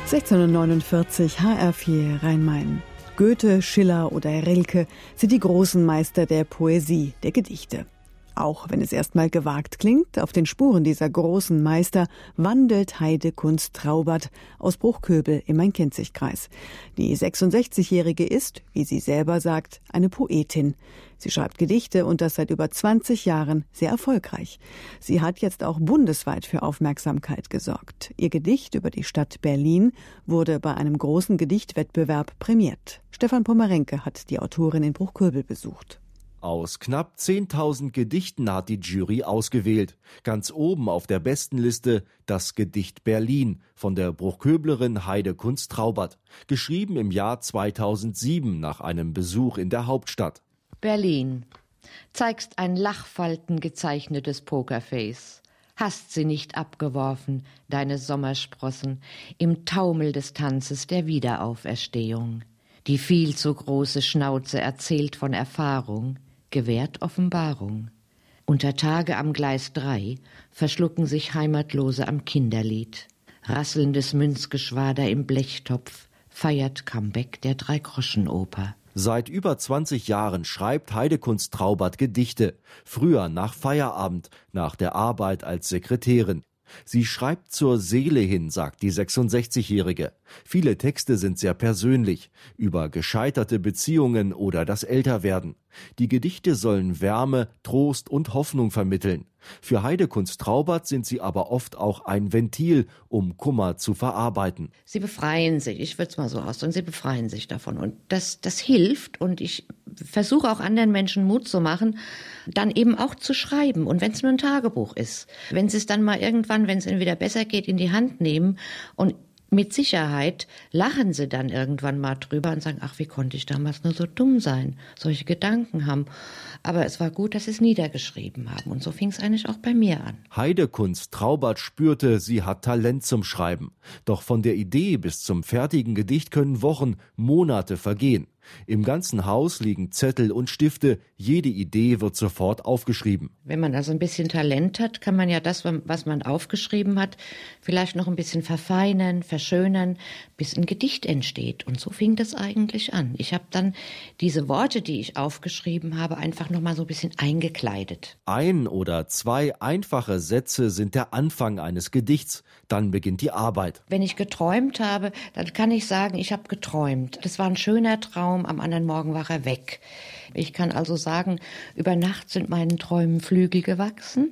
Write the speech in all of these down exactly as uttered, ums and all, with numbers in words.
sechzehnhundertneunundvierzig, H R vier Rhein-Main. Goethe, Schiller oder Rilke sind die großen Meister der Poesie, der Gedichte. Auch wenn es erstmal gewagt klingt, auf den Spuren dieser großen Meister wandelt Heide Kunz-Traubert aus Bruchköbel im Main-Kinzig-Kreis. Die sechsundsechzigjährige ist, wie sie selber sagt, eine Poetin. Sie schreibt Gedichte und das seit über zwanzig Jahren sehr erfolgreich. Sie hat jetzt auch bundesweit für Aufmerksamkeit gesorgt. Ihr Gedicht über die Stadt Berlin wurde bei einem großen Gedichtwettbewerb prämiert. Stefan Pommerenke hat die Autorin in Bruchköbel besucht. Aus knapp zehntausend Gedichten hat die Jury ausgewählt. Ganz oben auf der Bestenliste das Gedicht Berlin von der Bruchköblerin Heide Kunz-Traubert, geschrieben im Jahr zweitausendsieben nach einem Besuch in der Hauptstadt. Berlin. Zeigst ein Lachfalten gezeichnetes Pokerface. Hast sie nicht abgeworfen, deine Sommersprossen, im Taumel des Tanzes der Wiederauferstehung. Die viel zu große Schnauze erzählt von Erfahrung, gewährt Offenbarung. Unter Tage am Gleis drei verschlucken sich Heimatlose am Kinderlied. Rasselndes Münzgeschwader im Blechtopf feiert Comeback der Dreigroschenoper. Seit über zwanzig Jahren schreibt Heide Kunz-Traubert Gedichte. Früher nach Feierabend, nach der Arbeit als Sekretärin. Sie schreibt zur Seele hin, sagt die sechsundsechzigjährige. Viele Texte sind sehr persönlich, über gescheiterte Beziehungen oder das Älterwerden. Die Gedichte sollen Wärme, Trost und Hoffnung vermitteln. Für Heide Kunz-Traubert sind sie aber oft auch ein Ventil, um Kummer zu verarbeiten. Sie befreien sich, ich würde es mal so ausdrücken, sie befreien sich davon. Und das, das hilft und ich versuche auch anderen Menschen Mut zu machen, dann eben auch zu schreiben. Und wenn es nur ein Tagebuch ist, wenn sie es dann mal irgendwann, wenn es ihnen wieder besser geht, in die Hand nehmen und mit Sicherheit lachen sie dann irgendwann mal drüber und sagen, ach, wie konnte ich damals nur so dumm sein, solche Gedanken haben. Aber es war gut, dass sie es niedergeschrieben haben. Und so fing es eigentlich auch bei mir an. Heide Kunz-Traubert spürte, sie hat Talent zum Schreiben. Doch von der Idee bis zum fertigen Gedicht können Wochen, Monate vergehen. Im ganzen Haus liegen Zettel und Stifte, jede Idee wird sofort aufgeschrieben. Wenn man also ein bisschen Talent hat, kann man ja das, was man aufgeschrieben hat, vielleicht noch ein bisschen verfeinern, verschönern, bis ein Gedicht entsteht. Und so fing das eigentlich an. Ich habe dann diese Worte, die ich aufgeschrieben habe, einfach noch mal so ein bisschen eingekleidet. Ein oder zwei einfache Sätze sind der Anfang eines Gedichts. Dann beginnt die Arbeit. Wenn ich geträumt habe, dann kann ich sagen, ich habe geträumt. Das war ein schöner Traum. Am anderen Morgen war er weg. Ich kann also sagen, über Nacht sind meinen Träumen Flügel gewachsen.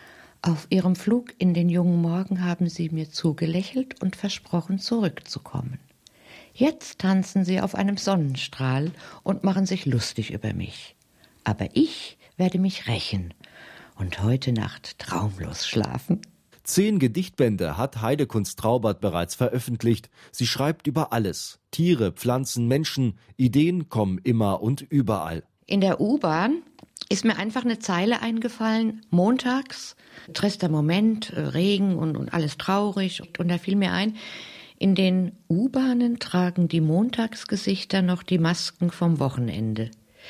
Auf ihrem Flug in den jungen Morgen haben sie mir zugelächelt und versprochen, zurückzukommen. Jetzt tanzen sie auf einem Sonnenstrahl und machen sich lustig über mich. Aber ich werde mich rächen und heute Nacht traumlos schlafen. Zehn Gedichtbände hat Heide Kunz-Traubert bereits veröffentlicht. Sie schreibt über alles. Tiere, Pflanzen, Menschen. Ideen kommen immer und überall. In der U-Bahn ist mir einfach eine Zeile eingefallen. Montags, trester Moment, Regen und, und alles traurig. Und da fiel mir ein, in den U-Bahnen tragen die Montagsgesichter noch die Masken vom Wochenende.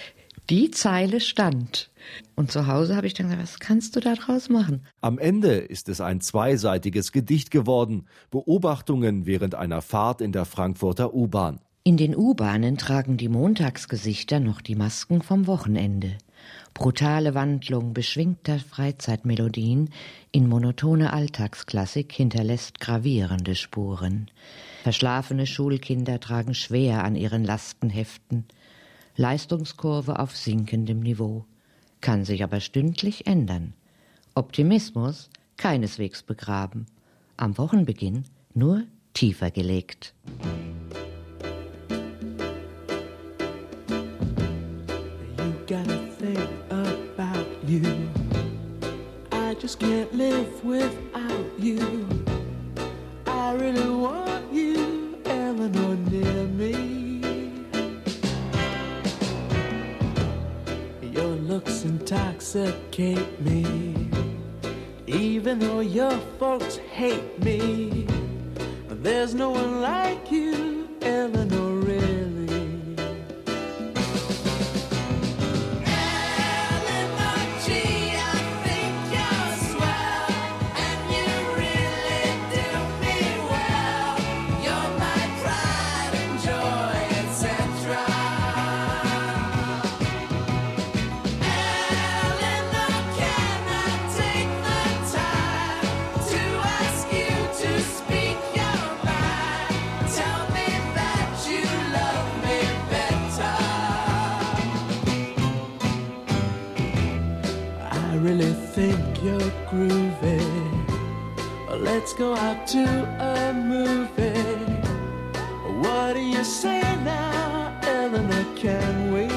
Die Zeile stand. Und zu Hause habe ich dann gesagt, was kannst du da draus machen? Am Ende ist es ein zweiseitiges Gedicht geworden. Beobachtungen während einer Fahrt in der Frankfurter U-Bahn. In den U-Bahnen tragen die Montagsgesichter noch die Masken vom Wochenende. Brutale Wandlung beschwingter Freizeitmelodien in monotone Alltagsklassik hinterlässt gravierende Spuren. Verschlafene Schulkinder tragen schwer an ihren Lastenheften. Leistungskurve auf sinkendem Niveau, kann sich aber stündlich ändern. Optimismus keineswegs begraben, am Wochenbeginn nur tiefer gelegt. You gotta think about you. I just can't live without you. I really want you, Eleanor, near me. Your looks intoxicate me, even though your folks hate me. There's no one like you, Eleanor, really. Eleanor G, I think you're swell, and you really do me well. You're my go out to a movie. What do you say now, Eleanor, can we?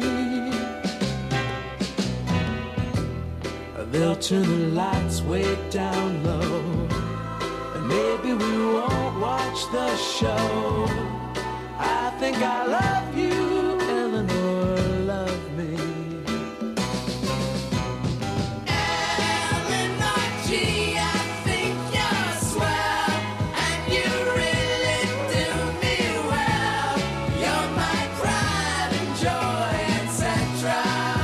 They'll turn the lights way down low, and maybe we won't watch the show. I think I love you, Eleanor, love me. Eleanor G, I think you're swell, and you really do me well. You're my pride and joy, et cetera.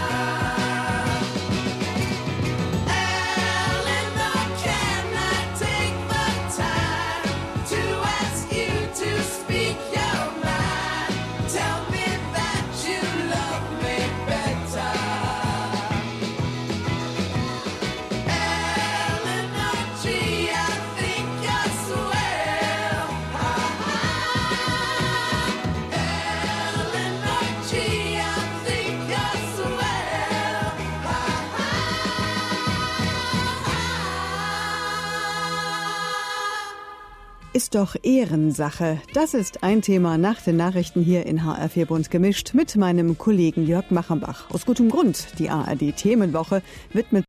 Eleanor, can I take the time to ask you to speak your mind? Tell me that you love me better. Eleanor G, I think you're swell. Eleanor G, I think you're swell. Ist doch Ehrensache. Das ist ein Thema nach den Nachrichten hier in H R vier Bunt gemischt mit meinem Kollegen Jörg Machenbach. Aus gutem Grund. Die A R D Themenwoche widmet